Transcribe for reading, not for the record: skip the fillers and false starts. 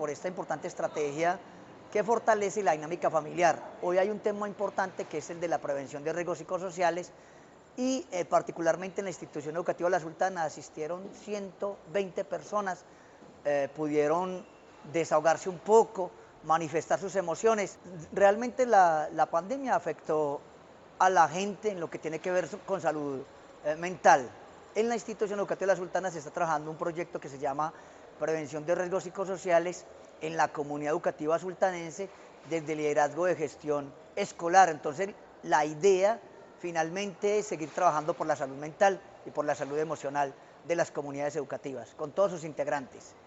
por esta importante estrategia que fortalece la dinámica familiar. Hoy hay un tema importante que es el de la prevención de riesgos psicosociales y particularmente en la institución educativa La Sultana asistieron 120 personas, pudieron desahogarse un poco, manifestar sus emociones. Realmente la pandemia afectó a la gente en lo que tiene que ver con salud mental. En la institución educativa La Sultana se está trabajando un proyecto que se llama Prevención de Riesgos Psicosociales en la comunidad educativa sultanense desde el liderazgo de gestión escolar. Entonces, la idea finalmente es seguir trabajando por la salud mental y por la salud emocional de las comunidades educativas, con todos sus integrantes.